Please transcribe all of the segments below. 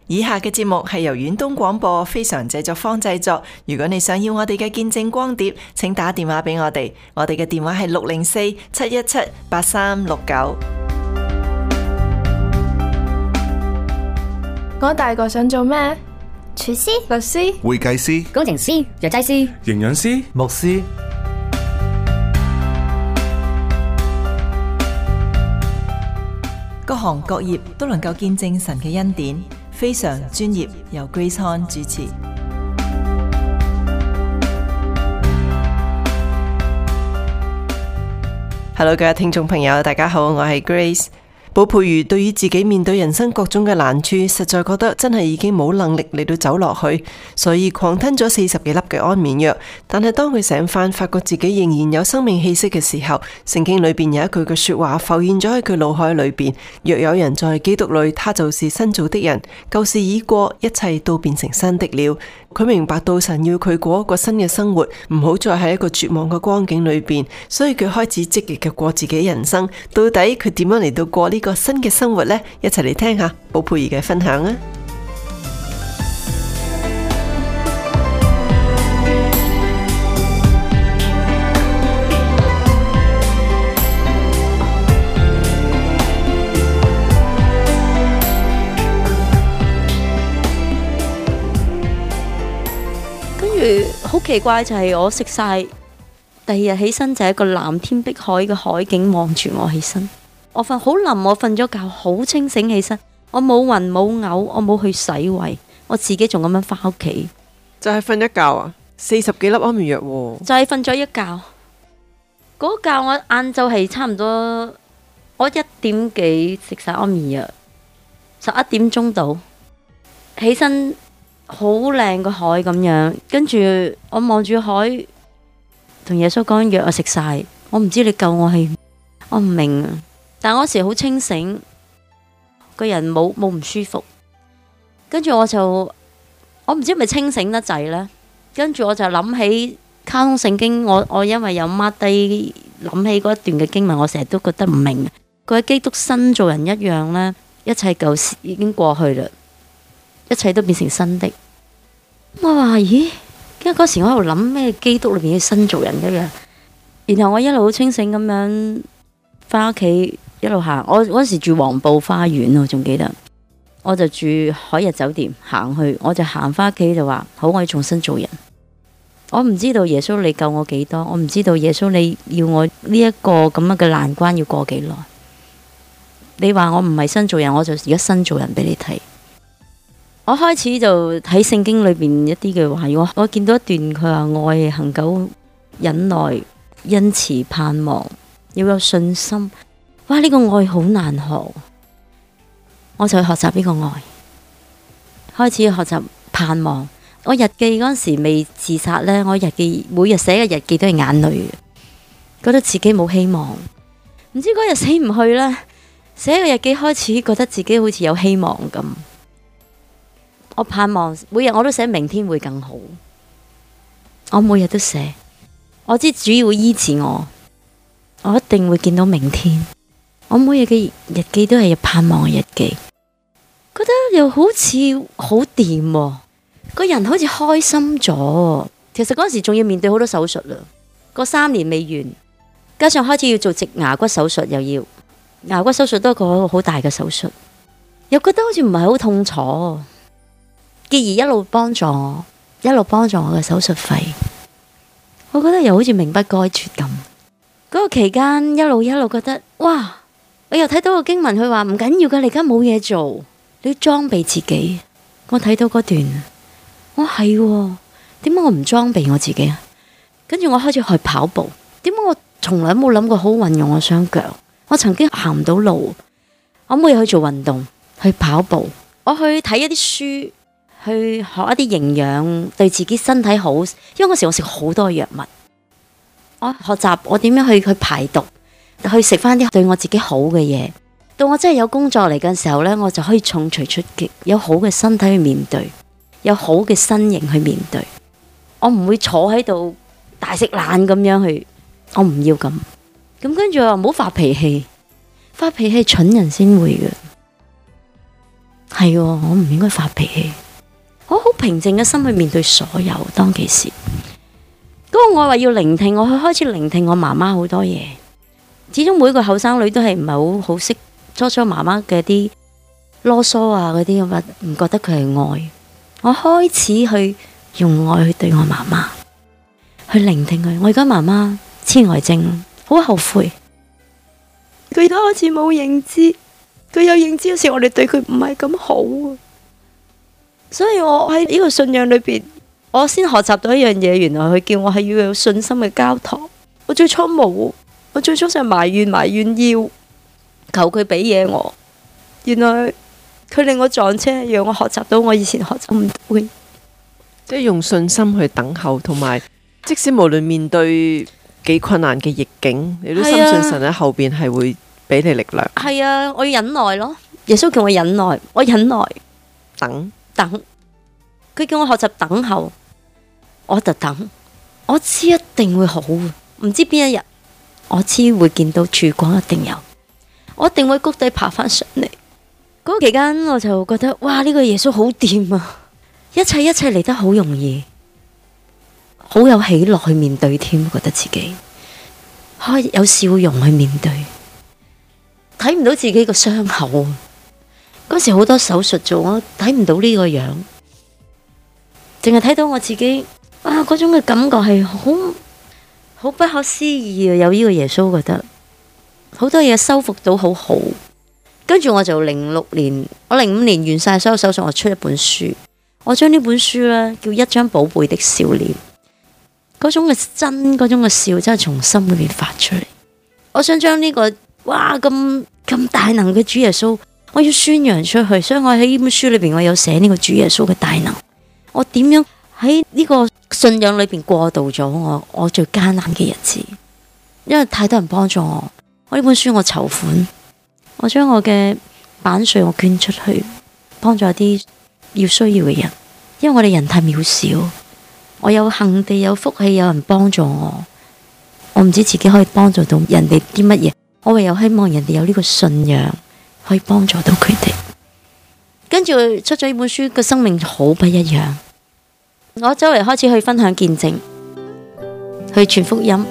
以下嘅節目係由遠東廣播非常製作坊製作。如果你想要我哋嘅見證光碟，請打電話俾我哋。我哋嘅電話係604-717-8369。 我大個想做咩？ 廚師、 律師、 會計師、 工程師、藥劑師、 營養師、 牧師。 各行各業都能夠見證神嘅恩典，非常專業，由 Grace Han 主持。Hello， 各位聽眾朋友，大家好，我係 Grace。寶佩如對於自己面對人生各種嘅難處，實在覺得真係已經冇能力嚟到走落去，所以狂吞咗40幾粒嘅安眠藥。但係當佢醒返，發覺自己仍然有生命氣息嘅時候，聖經裏邊有一句嘅說話浮現咗喺佢腦海裏邊：若有人在基督裏，他就是新造的人，舊事已過，一切都變成新的了。佢明白到神要佢過一個新嘅生活，唔好再喺一個絕望嘅光景裏邊，所以佢開始積極嘅過自己人生。到底佢點樣嚟到過呢個新嘅生活呢？一齊嚟聽下寶佩兒嘅分享啊！ 好奇怪就係我食晒，第二日起身就係一個藍天碧海嘅海景望住我起身。我瞓好冧，我瞓咗覺好清醒起身，我冇暈冇嘔，我冇去洗胃，我自己仲咁樣翻屋企。 就係瞓一覺啊，40幾粒安眠藥喎。 就係瞓咗一覺，嗰覺我晏晝係差唔多，我1點幾食晒安眠藥，11點鐘到起身。好靚個海咁樣，跟住我望住海，同耶穌講藥我食晒，我唔知你救我係，我唔明啊。但我嗰時好清醒，個人冇唔舒服，跟住我唔知係咪清醒得滯呢。跟住我就諗起卡通聖經，我因為有 mark 低諗起嗰一段嘅經文，我成日都覺得唔明。佢喺基督新造人一樣呢，一切舊事已經過去啦。一切都變成新的。我話咦，因為嗰時我喺度諗咩基督裏面嘅新造人一樣。然後我一路好清醒咁樣翻屋企，一路行。我嗰時住黃埔花園，我仲記得。我就住海逸酒店，行去我就行翻屋企就話好，我要重新做人。我唔知道耶穌你救我幾多，我唔知道耶穌你要我呢一個咁樣嘅難關要過幾耐。你話我唔係新造人，我就而家新造人俾你睇。我開始就睇聖經裏邊一啲嘅話，我見到一段佢話愛恆久忍耐，恩慈盼望，要有信心。哇！呢個愛好難學，我就去學習呢個愛，開始學習盼望。我日記嗰陣時未自殺呢，我日記每日寫嘅日記都係眼淚嘅，覺得自己冇希望。唔知嗰日死唔去呢，寫個日記開始覺得自己好似有希望咁。我盼望每日我都寫明天會更好，我每日都寫，我知主要會醫治我，我一定會見到明天。我每日嘅日記都係有盼望嘅日記，覺得又好似好掂喎，個人好似開心咗。其實嗰時仲要面對好多手術啦，個3年未完，加上開始要做植牙骨手術，又要牙骨手術都係個好大嘅手術，又覺得好似唔係好痛楚。繼而一路幫助我嘅手術費，我覺得又好似命不該絕咁。嗰個期間一路覺得，哇！我又睇到個經文，佢話唔緊要噶，你而家冇嘢做，你要裝備自己。我睇到嗰段，我係點解我唔裝備我自己啊？跟住我開始去跑步，點解我從來冇諗過好運用我雙腳？我曾經行唔到路，我每日去做運動，去跑步，我去睇一啲書。去學一啲營養，對自己身體好。因為嗰時我食好多藥物，我學習我點樣去排毒，去食翻啲對我自己好嘅嘢。到我真係有工作嚟嘅時候呢，我就可以重錘出擊，有好嘅身體去面對，有好嘅身形去面對。我唔會坐喺度大食懶咁樣去，我唔要咁。咁跟住我話唔好發脾氣，發脾氣蠢人先會嘅。 係喎，我唔應該發脾氣，我好平靜嘅心去面對所有當其時。嗰個我話要聆聽，我去開始聆聽我媽媽好多嘢。始終每個後生女都係唔係好識初媽媽嘅啲囉嗦啊嗰啲，我唔覺得佢係愛。我開始去用愛去對我媽媽，去聆聽佢。我而家媽媽痴呆症，好後悔。佢而家開始冇認知，佢有認知嗰時，我哋對佢唔係咁好啊。所以我喺呢個信仰裏邊，我先學習到一樣嘢，原來佢叫我係要有信心嘅交託。我最初冇，我最初就埋怨要求佢俾嘢我。原來佢令我撞車，讓我學習到我以前學習唔到嘅。 即係用信心去等候，同埋即使無論面對幾困難嘅逆境，你都深信神喺後邊係會俾你力量。 係啊，我要忍耐咯。耶穌叫我忍耐，我忍耐等。佢叫我學習等候，我就等。我知一定會好，唔知邊一日，我知會見到曙光，一定有。我一定會谷底爬翻上嚟。嗰個期間我就覺得，哇！呢個耶穌好掂啊！一切嚟得好容易，好有喜樂去面對添，覺得自己可以有笑容去面對，睇唔到自己個傷口。嗰時好多手術做，我睇唔到呢個樣，淨係睇到我自己。哇！嗰種嘅感覺係好不可思議啊！有呢個耶穌，覺得好多嘢修復到好好。跟住我就06年，我05年完晒所有手術，我出一本書。我將呢本書呢，叫《一張寶貝的笑臉》，嗰種嘅真，嗰種嘅笑真係從心裏面發出嚟。我想將呢個哇咁大能嘅主耶穌，我要宣揚出去。所以我喺呢本書裏邊，我有寫呢個主耶穌嘅大能。我點樣喺呢個信仰裏邊過渡咗我最艱難嘅日子？因為太多人幫助我。我呢本書我籌款，我將我嘅版稅我捐出去，幫助一啲要需要嘅人。因為我哋人太渺小，我有幸地有福氣，有人幫助我。我唔知自己可以幫助到人哋啲乜嘢，我唯有希望人哋有呢個信仰，可以幫助到佢哋。跟住出咗呢本書，個生命好不一樣。我周圍開始去分享見證，去傳福音。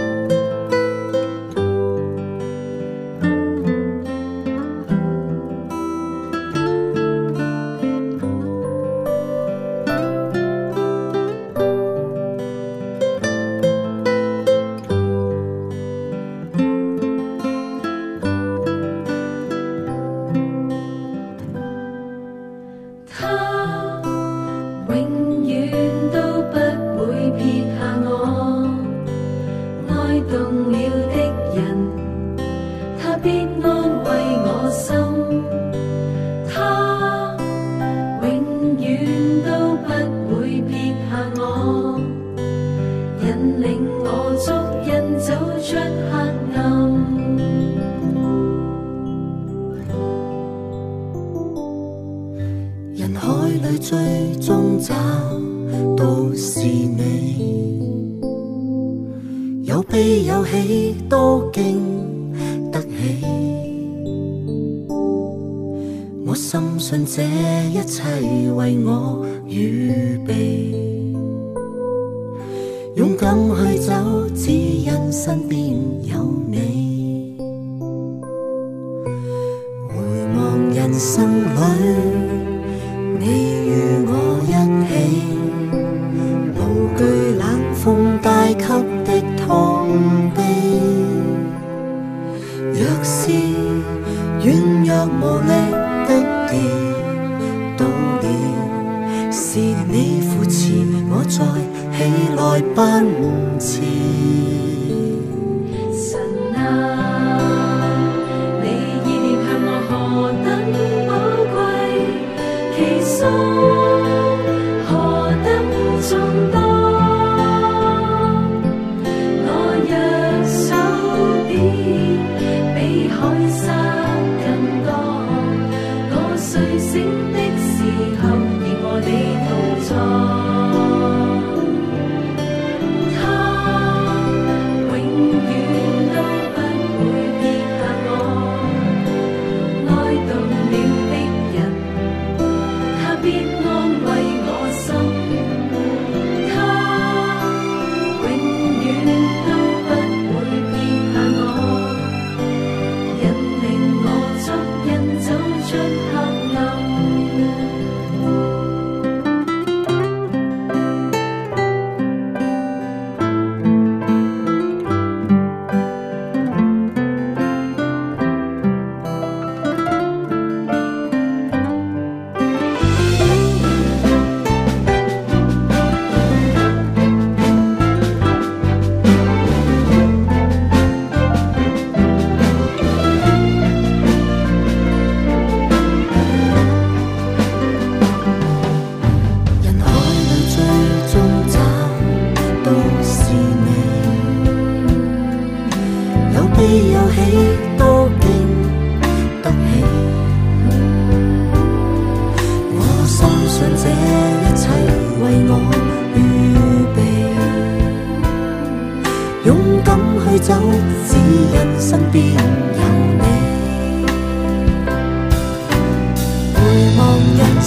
最終找到是你，有悲有喜都經得起。我深信這一切為我預備，勇敢去走，只因身邊有你。回望人生裏，你與我一起，無懼冷風帶給的痛悲。若是軟弱無力的跌倒了，是你扶持我再起來不遲。神啊，你意念向我何等寶貴，其數何等眾多，我若數遍，比海沙更多。我睡醒的時候，亦和你同坐。他永遠都不會撇下我，愛動了的人。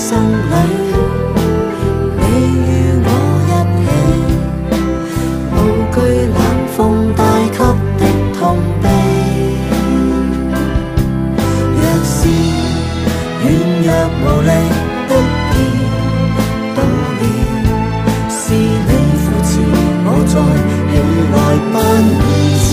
生裏，你與我一起，無懼冷風帶給的痛悲。若是軟弱無力的跌倒了，是你扶持我再起來不知。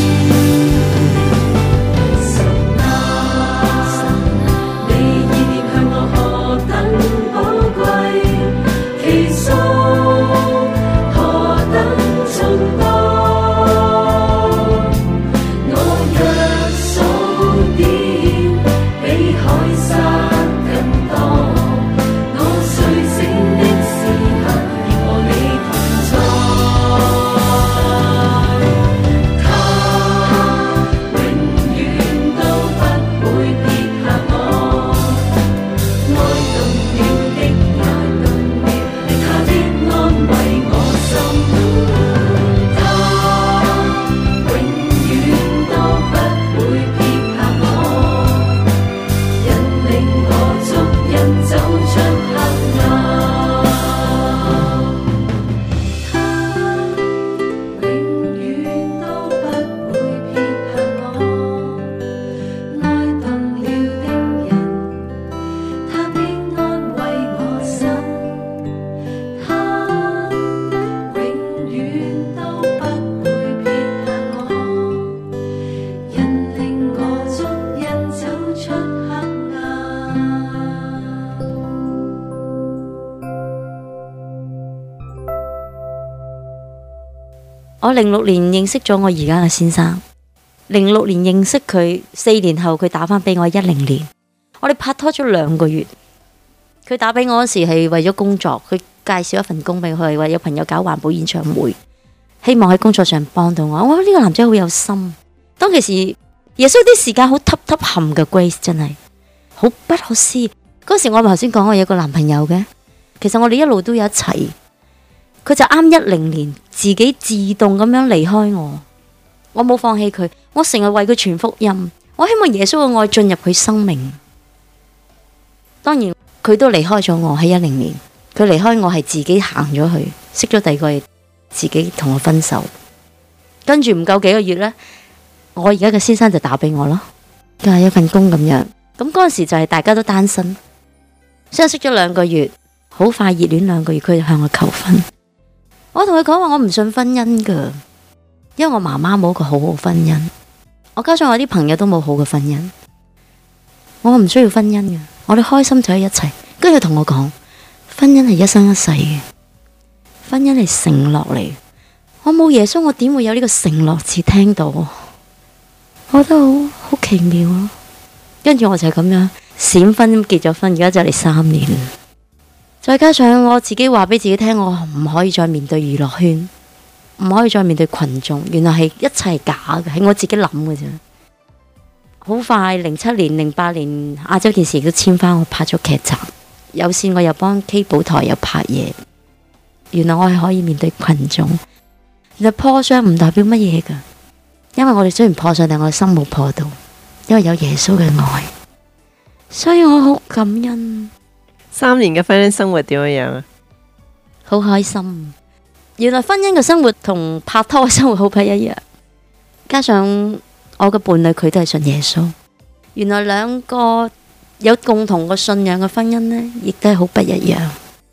我06年認識咗我而家嘅先生，06年認識佢，4年後佢打返俾我，10年，我哋拍拖咗2個月。佢打俾我嗰時係為咗工作，佢介紹一份工俾佢，話有朋友搞環保演唱會，希望喺工作上幫到我。我覺得呢個男仔好有心。當其時耶穌啲時間好揼冚嘅 Grace 真係好不可思議。嗰時我咪頭先講我有個男朋友嘅，其實我哋一路都有一齊。佢就啱10年，自己自動咁樣離開我，我冇放棄佢，我成日為佢傳福音，我希望耶穌嘅愛進入佢生命。當然佢都離開咗我喺10年，佢離開我係自己行咗去，識咗第二個，自己同我分手。跟住唔夠幾個月呢，我而家嘅先生就打俾我咯，佢係一份工咁樣。咁嗰陣時就係大家都單身，相識咗2個月，好快熱戀2個月，佢就向我求婚。我同佢講話，我唔信婚姻噶，因為我媽媽冇個好婚姻，我加上我啲朋友都冇好嘅婚姻，我唔需要婚姻嘅，我哋開心就喺一齊。跟住佢同我講，婚姻係一生一世嘅，婚姻係承諾嚟，我冇耶穌，我點會有呢個承諾詞聽到？我覺得好奇妙咯。跟住我就係咁樣閃婚結咗婚，而家就嚟3年。再加上我自己話俾自己聽，我唔可以再面對娛樂圈，唔可以再面對群眾，原來係一切係假嘅，係我自己諗嘅啫。好快07年、08年亞洲電視都簽翻我拍咗劇集，有線我又幫 K 寶台又拍嘢。原來我係可以面對群眾，原來破相唔代表乜嘢噶，因為我哋雖然破相，但我嘅心冇破到，因為有耶穌嘅愛，所以我好感恩。 3年嘅婚姻生活點樣啊？ 好開心。原來婚姻嘅生活同拍拖嘅生活好不一樣。加上我嘅伴侶佢都係信耶穌，原來2個有共同嘅信仰嘅婚姻呢，亦都係好不一樣。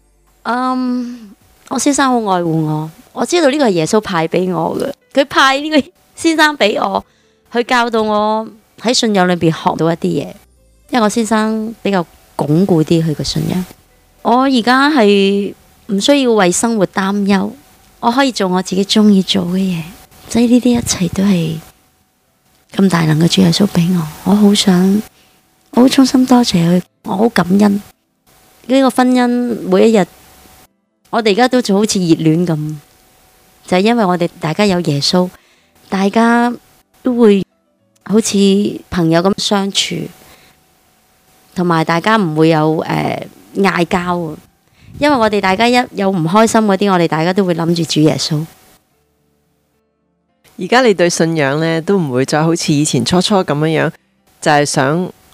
我先生好愛護我，我知道呢個係耶穌派俾我嘅，佢派呢個先生俾我，去教導我喺信仰裏邊學到一啲嘢。因為我先生比較鞏固啲佢嘅信仰，我而家係唔需要為生活擔憂，我可以做我自己中意做嘅嘢，即係呢啲一切都係咁大能嘅主耶穌俾我，我好想，我好衷心多謝佢，我好感恩呢個婚姻每一日，我哋而家都就好似熱戀咁，就係因為我哋大家有耶穌，大家都會好似朋友咁相處。同埋大家唔會有嗌交，因為我哋大家一有唔開心嗰啲，我哋大家都會諗住主耶穌。 而家你對信仰呢，都唔會再好似以前初咁樣，就係想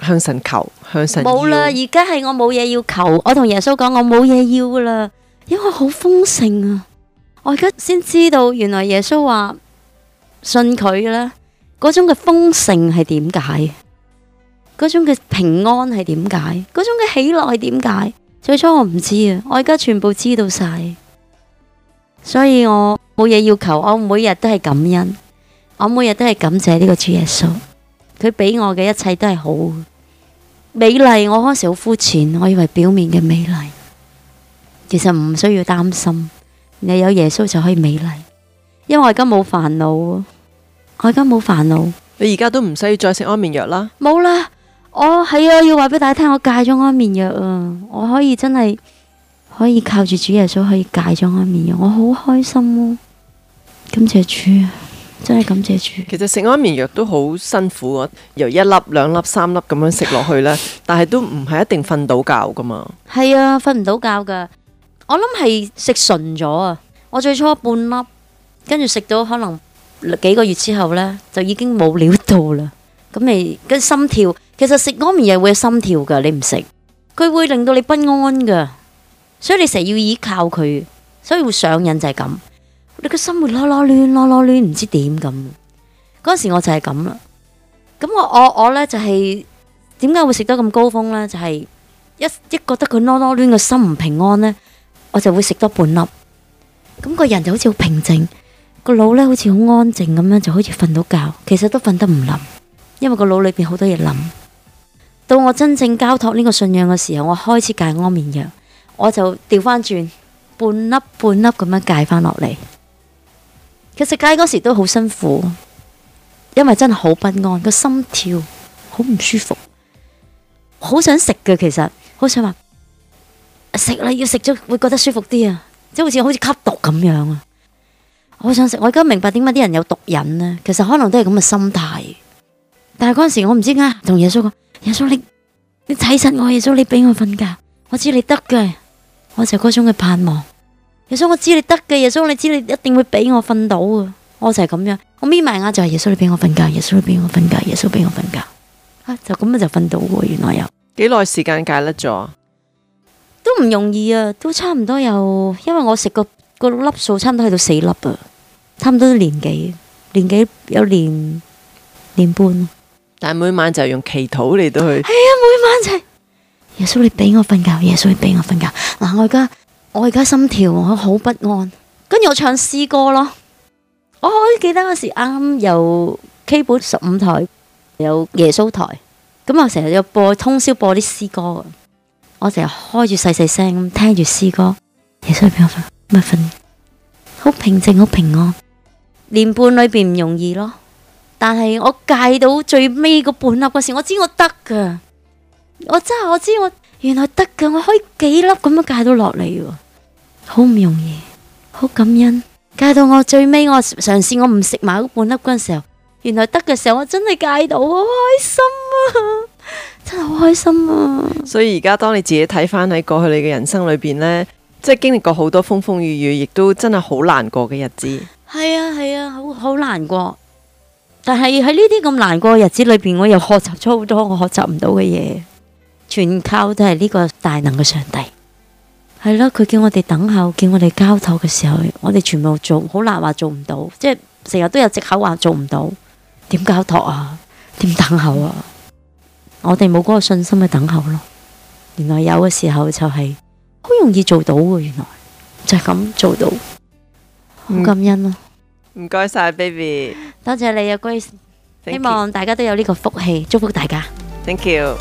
向神求，向神要。 冇啦，而家係我冇嘢要求，我同耶穌講我冇嘢要噶啦，因為好豐盛啊！我而家先知道，原來耶穌話信佢啦，嗰種嘅豐盛係點解？嗰種嘅平安係點解？嗰種嘅喜樂係點解？最初我唔知啊，我而家全部知道晒，所以我冇嘢要求，我每日都係感恩，我每日都係感謝呢個主耶穌，佢俾我嘅一切都係好美麗。我嗰時好膚淺，我以為表面嘅美麗，其實唔需要擔心，你有耶穌就可以美麗，因為我而家冇煩惱，我而家冇煩惱， 你而家都唔使再食安眠藥啦。 冇啦。我係啊，要話俾大家聽，我戒咗安眠藥啊！我可以真係可以靠住主耶穌可以戒咗安眠藥，我好開心咯！感謝主啊，真係感謝主。 其實食安眠藥都好辛苦啊，由1粒、2粒、3粒咁樣食落去呢，但係都唔係一定瞓到覺噶嘛。 係啊，瞓唔到覺噶。我諗係食純咗啊！我最初半粒，跟住食到可能幾個月之後呢，就已經冇料到啦。咁你跟心跳，其實食安眠藥會有心跳噶，你唔食，佢會令到你不安噶，所以你成日要依靠佢，所以會上癮就係咁。你個心會囉囉攣，唔知點咁。嗰時我就係咁啦。咁我呢就係點解會食得咁高峰呢？就係一覺得佢囉囉攣個心唔平安呢，我就會食多半粒。咁個人就好似好平靜，個腦呢好似好安靜咁樣，就好似瞓到覺，其實都瞓得唔冧。因為個腦裏邊好多嘢諗，到我真正交託呢個信仰嘅時候，我開始戒安眠藥，我就調翻轉半粒咁樣戒翻落嚟。其實戒嗰時都好辛苦，因為真係好不安，個心跳好唔舒服，好想食嘅，其實好想話食啦，要食咗會覺得舒服啲啊，即係好似吸毒咁樣啊！我好想食，我而家明白點解啲人有毒癮呢？其實可能都係咁嘅心態。但係嗰陣時我唔知點解同耶穌講，耶穌你睇實我，耶穌你俾我瞓覺，我知你得嘅，我就嗰種嘅盼望。耶穌我知你得嘅，耶穌你知你一定會俾我瞓到啊！我就係咁樣，我眯埋眼就係耶穌你俾我瞓覺，耶穌你俾我瞓覺，耶穌俾我瞓覺，就咁就瞓到喎。原來有幾耐時間戒甩咗？ 都唔容易啊，都差唔多有，因為我食個粒數差唔多去到4粒啊，差唔多年幾有年半。 但係每晚就用祈禱嚟到去。 係啊，每晚就係耶穌你俾我瞓覺，耶穌你俾我瞓覺。嗱，我而家心跳，我好不安。跟住我唱詩歌咯。我好記得嗰時啱有 K 本15台有耶穌台，咁我成日有通宵播啲詩歌。我成日開住細細聲咁聽住詩歌。耶穌你俾我瞓，咪瞓，好平靜，好平安。年半裏邊唔容易咯。但係我戒到最尾嗰半粒嗰時，我知我得噶，我知我原來得噶，我可以幾粒咁樣戒到落嚟喎，好唔容易，好感恩。戒到我最尾，我嘗試我唔食埋嗰半粒嗰陣時候，原來得嘅時候，我真係戒到，好開心啊，真係好開心啊！ 所以而家當你自己睇翻喺過去你嘅人生裏邊呢，即係經歷過好多風風雨雨，亦都真係好難過嘅日子。 係啊，好難過。但係喺呢啲咁難過嘅日子裏邊，我又學習咗好多我學習唔到嘅嘢，全靠都係呢個大能嘅上帝。係咯，佢叫我哋等候，叫我哋交託嘅時候，我哋全部做，好難話做唔到，即係成日都有藉口話做唔到。點交託啊？點等候啊？我哋冇嗰個信心去等候咯。原來有嘅時候就係好容易做到嘅，原來就係咁做到，好感恩咯。 唔該晒 ，baby， 多謝你啊 Grace， 希望大家都有呢個福氣，祝福大家。 Thank you。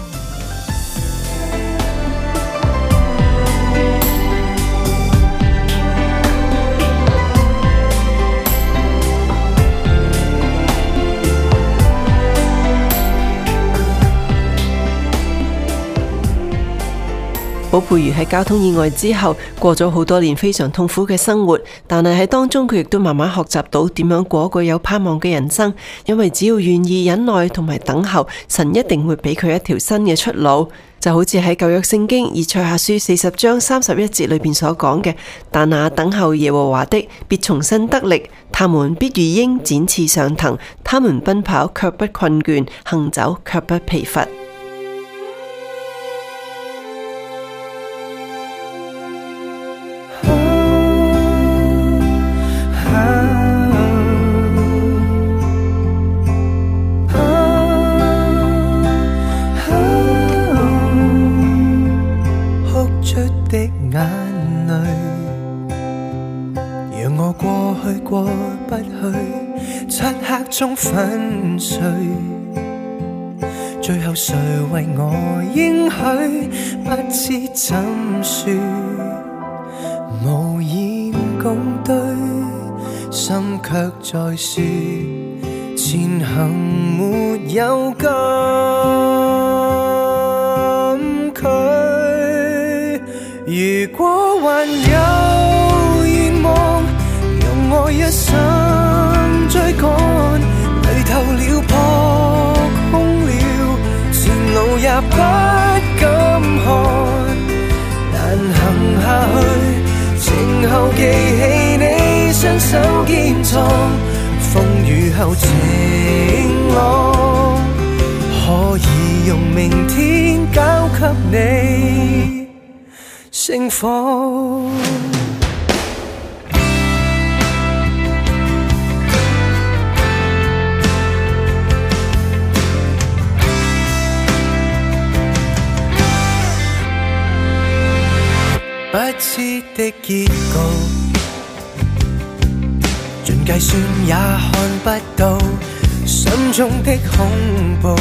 寶佩如喺交通意外之後過咗好多年非常痛苦嘅生活，但係喺當中佢亦都慢慢學習到點樣過一個有盼望嘅人生，因為只要願意忍耐同埋等候，神一定會俾佢一條新嘅出路。就好似喺舊約聖經以賽亞書40章31節裏邊所講嘅，但那等候耶和華的必重新得力，他們必如鷹展翅上騰，他們奔跑卻不困倦，行走卻不疲乏。 的眼淚，讓我過去過不去，漆黑中粉碎。最後誰為我應許，不知怎說，無言共對，心卻在說前行沒有禁區。如果還有願望，用我一生追趕，累透了撲空了，前路也不敢看，難行下去，靜候記起你雙手堅壯，風雨後晴朗，可以用明天交給你盛放。不知的結局，盡計算也看不到心中的恐怖，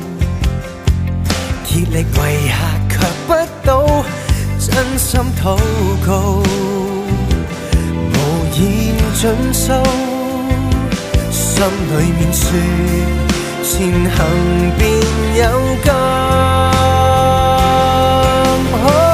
竭力為下卻不到真心禱告，無言盡數，心裏面說前行便有更好。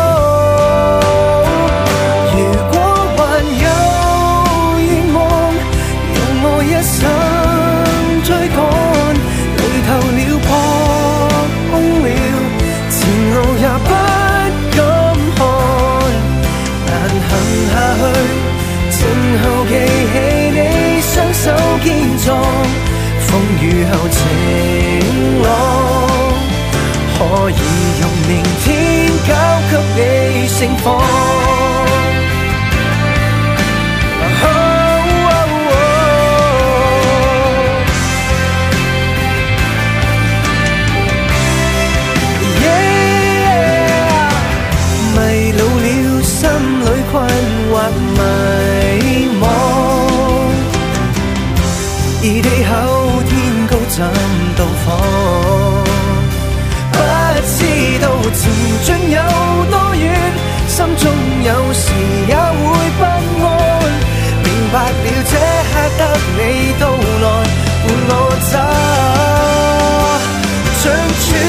手堅壯，風雨後晴朗，可以用明天交給你盛放。迷路了，心裏困惑迷惘，而地厚天高怎到訪？不知道前進有多遠，心中有時也會不安。明白了這刻得你到來伴我走，像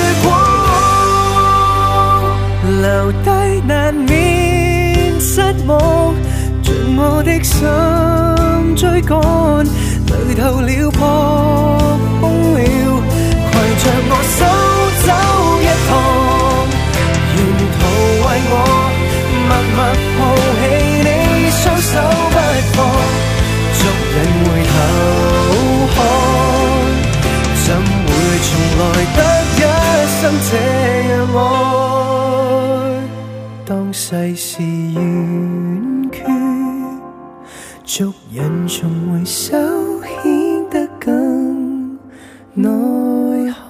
曙光留低難免失望，盡我的心追趕，累透了撲空了，攜着我手走一趟，沿途為我默默抱起你雙手不放，逐人回頭看，怎會從來得一生這樣愛？當世事圓缺，逐人重回首顯得更耐看。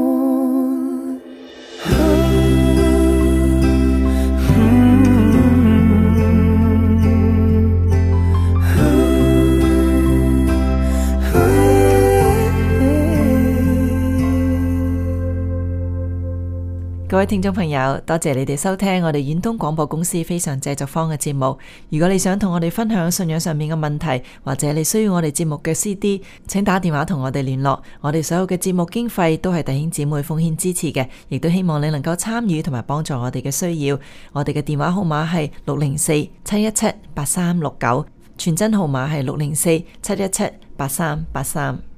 各位聽眾朋友，多謝你哋收聽我哋遠東廣播公司非常製作坊嘅節目。如果你想同我哋分享信仰上面嘅問題，或者你需要我哋節目嘅 CD， 請打電話同我哋聯絡。我哋所有嘅節目經費都係弟兄姊妹奉獻支持嘅，亦都希望你能夠參與同埋幫助我哋嘅需要。我哋嘅電話號碼係604-717-8369，傳真號碼係604-717-8383。